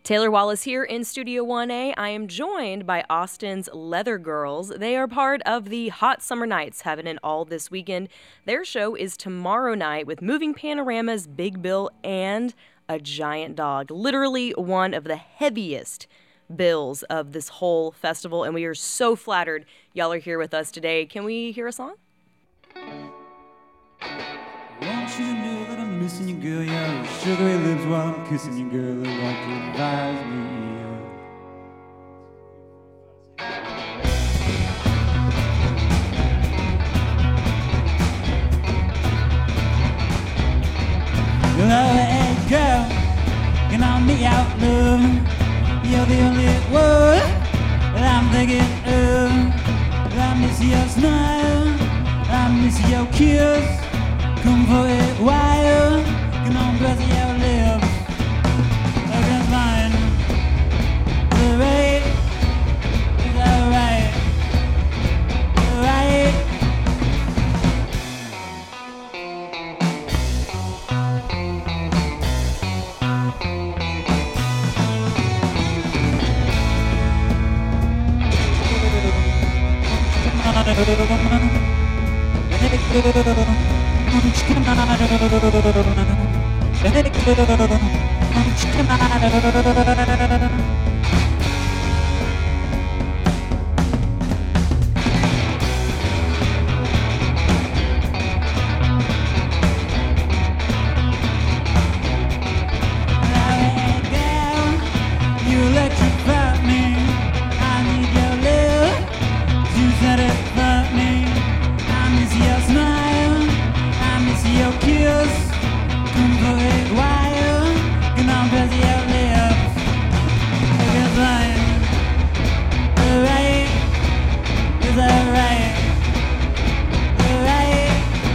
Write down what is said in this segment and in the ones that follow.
Taylor Wallace here in Studio 1A. I am joined by Austin's Leather Girls. They are part of the Hot Summer Nights, having it all this weekend. Their show is tomorrow night with Moving Panoramas, Big Bill, and a giant dog. Literally one of the heaviest bills of this whole festival, and we are so flattered y'all are here with us today. Can we hear a song? Want you to know that I'm missing you, girl. Your sugary lips while I'm kissing you, girl. Look like you advise me. Hey, girl, can I meet out, love? You're the only one that I'm thinking of. I miss your smile, I miss your kiss. Come for a while, come on, press your lips against mine. The right is alright, alright. You electrify me. I need your love to satisfy me. I miss your smile, I miss your kiss. Come for a while, come on, press your lips against mine. Alright, it's alright, alright.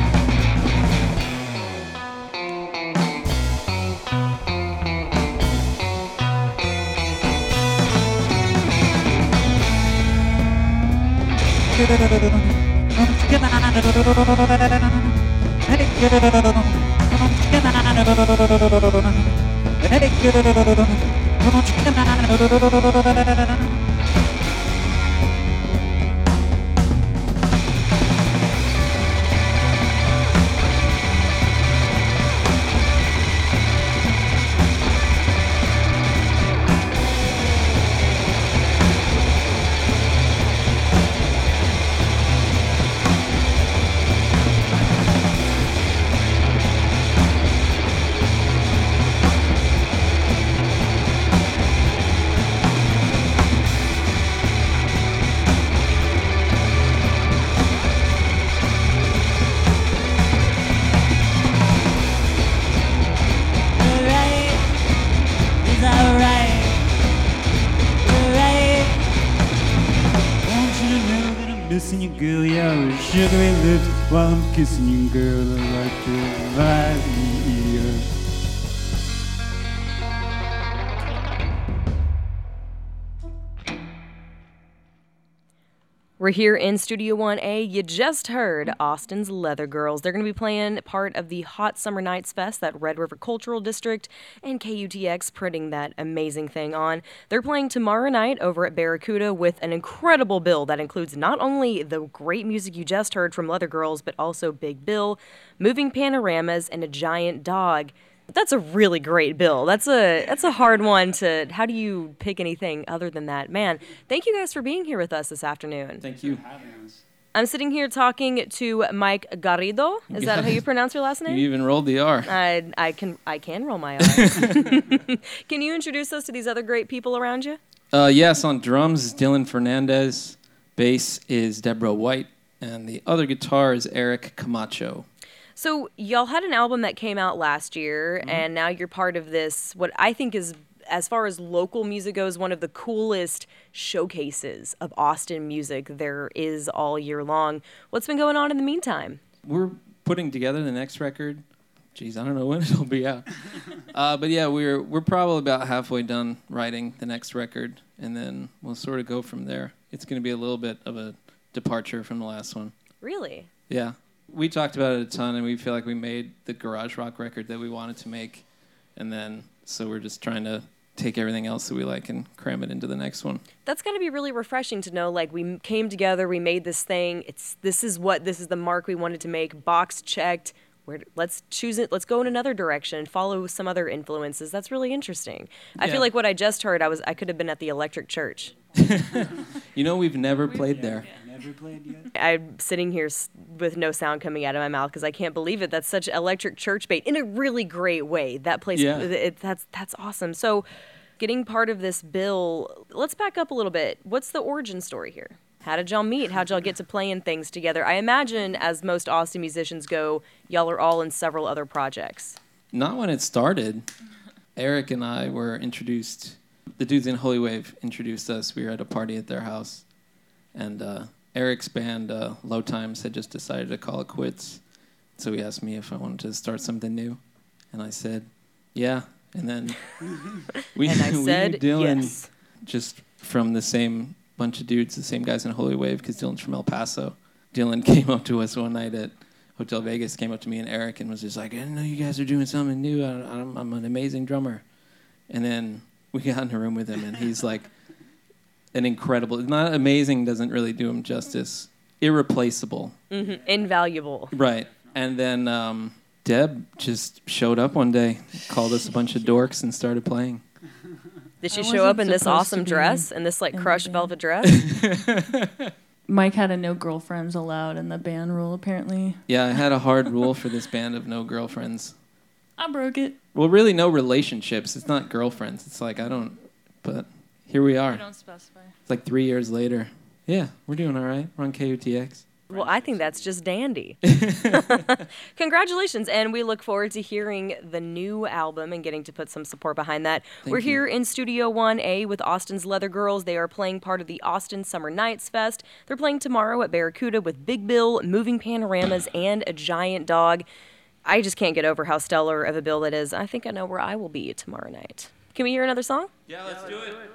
Missing you, girl, your sugary lips while I'm kissing you, girl. I like to advise me. We're here in Studio 1A. You just heard Austin's Leather Girls. They're going to be playing part of the Hot Summer Nights Fest, that Red River Cultural District, and KUTX putting that amazing thing on. They're playing tomorrow night over at Barracuda with an incredible bill that includes not only the great music you just heard from Leather Girls, but also Big Bill, Moving Panoramas, and a giant dog. That's a really great bill. That's a hard one to... How do you pick anything other than that? Man, thank you guys for being here with us this afternoon. Thank you. I'm sitting here talking to Mike Garrido. Is that how you pronounce your last name? You even rolled the R. I can roll my R. Can you introduce us to these other great people around you? Yes, on drums is Dylan Fernandez, bass is Deborah White, and the other guitar is Eric Camacho. So y'all had an album that came out last year, and now you're part of this, what I think is, as far as local music goes, one of the coolest showcases of Austin music there is all year long. What's been going on in the meantime? We're putting together the next record. Geez, I don't know when it'll be out. But yeah, we're probably about halfway done writing the next record, and then we'll sort of go from there. It's going to be a little bit of a departure from the last one. Really? Yeah. We talked about it a ton, and we feel like we made the garage rock record that we wanted to make, and then so we're just trying to take everything else that we like and cram it into the next one. That's got to be really refreshing to know, like, we came together, we made this thing. This is the mark we wanted to make. Box checked. Let's choose it. Let's go in another direction. Follow some other influences. That's really interesting. I feel like what I just heard, I could have been at the Electric Church. We've never played there. Never played yet. I'm sitting here with no sound coming out of my mouth because I can't believe it. That's such Electric Church bait in a really great way. That place, that's awesome. So, getting part of this bill, let's back up a little bit. What's the origin story here? How did y'all meet? How'd y'all get to playing things together? I imagine, as most Austin musicians go, y'all are all in several other projects. Not when it started. Eric and I were introduced. The dudes in Holy Wave introduced us. We were at a party at their house, and Eric's band, Low Times, had just decided to call it quits. So he asked me if I wanted to start something new, and I said, yeah. And then we knew Dylan yes. just from the same bunch of dudes, the same guys in Holy Wave, because Dylan's from El Paso. Dylan came up to us one night at Hotel Vegas, came up to me and Eric and was just like, I didn't know you guys are doing something new. I'm an amazing drummer. And then we got in a room with him, and he's like an incredible, not amazing, doesn't really do him justice, irreplaceable. Mm-hmm. Invaluable. Right. And then Deb just showed up one day, called us a bunch of dorks, and started playing. Did she show up in this awesome dress, in this like crushed velvet dress? Mike had a no girlfriends allowed in the band rule, apparently. Yeah, I had a hard rule for this band of no girlfriends. I broke it. Well, really no relationships. It's not girlfriends. It's like, but here we are. I don't specify. It's like 3 years later. Yeah, we're doing all right. We're on KUTX. Well, I think that's just dandy. Congratulations, and we look forward to hearing the new album and getting to put some support behind that. We're here in Studio 1A with Austin's Leather Girls. They are playing part of the Austin Summer Nights Fest. They're playing tomorrow at Barracuda with Big Bill, Moving Panoramas, and a giant dog. I just can't get over how stellar of a bill that is. I think I know where I will be tomorrow night. Can we hear another song? Yeah, let's do it.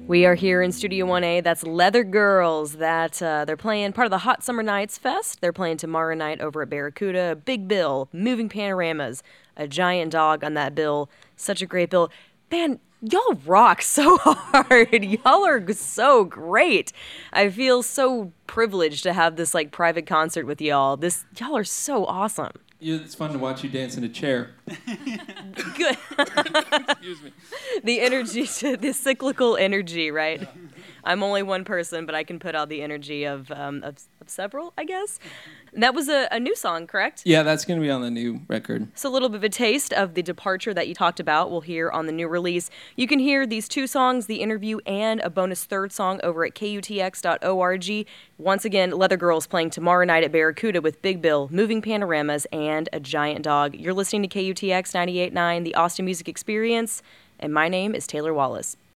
We are here in Studio 1A. That's Leather Girls. They're playing part of the Hot Summer Nights Fest. They're playing tomorrow night over at Barracuda. Big bill, moving panoramas, a giant dog on that bill. Such a great bill. Man, y'all rock so hard. Y'all are so great. I feel so privileged to have this like private concert with y'all. Y'all are so awesome. It's fun to watch you dance in a chair. Good. Excuse me. The energy, the cyclical energy, right? I'm only one person, but I can put out the energy of several, I guess. And that was a new song, correct? Yeah, that's going to be on the new record. So a little bit of a taste of the departure that you talked about we'll hear on the new release. You can hear these 2 songs, the interview and a bonus 3rd song over at KUTX.org. Once again, Leather Girls playing tomorrow night at Barracuda with Big Bill, moving panoramas, and a giant dog. You're listening to KUTX 98.9, the Austin Music Experience, and my name is Taylor Wallace.